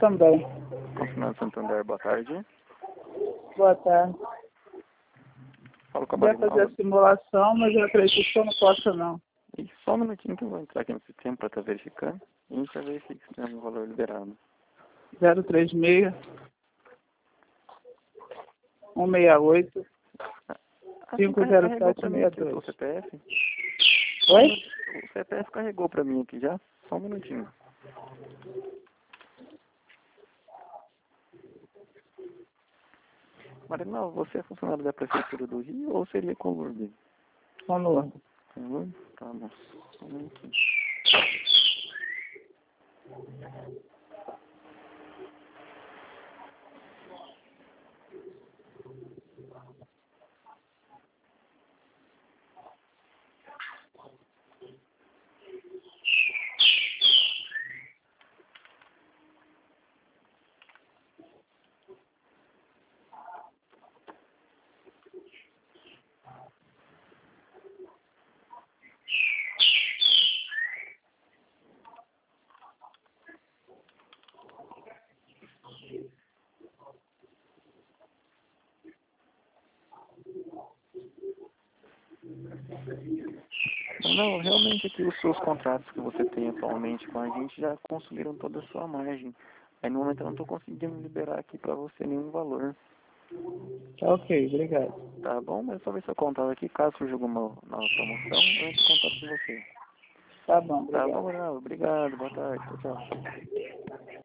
também. Confinado Santander, boa tarde. Boa tarde. Falo com a Quer fazer a simulação, mas eu acredito que eu não posso não. E só um minutinho que eu vou entrar aqui no sistema para estar verificando. E a gente vai verificar se tem um valor liberado. 036 168 50762. O CPF? Oi? O CPF carregou para mim aqui já. Só um minutinho. Marina, você é funcionário da Prefeitura do Rio ou seria com Lourdes? Com Lourdes. Com Lourdes? Tá bom. Só um minutinho. Não, realmente aqui os seus contratos que você tem atualmente com a gente já consumiram toda a sua margem. Aí no momento eu não estou conseguindo liberar aqui para você nenhum valor. Tá ok, obrigado. Tá bom? Mas só ver seu contato aqui. Caso surja alguma nova promoção, eu entro em contato com você. Tá bom, Tá obrigado. bom, Ronaldo? Obrigado. Boa tarde. Tchau, tchau.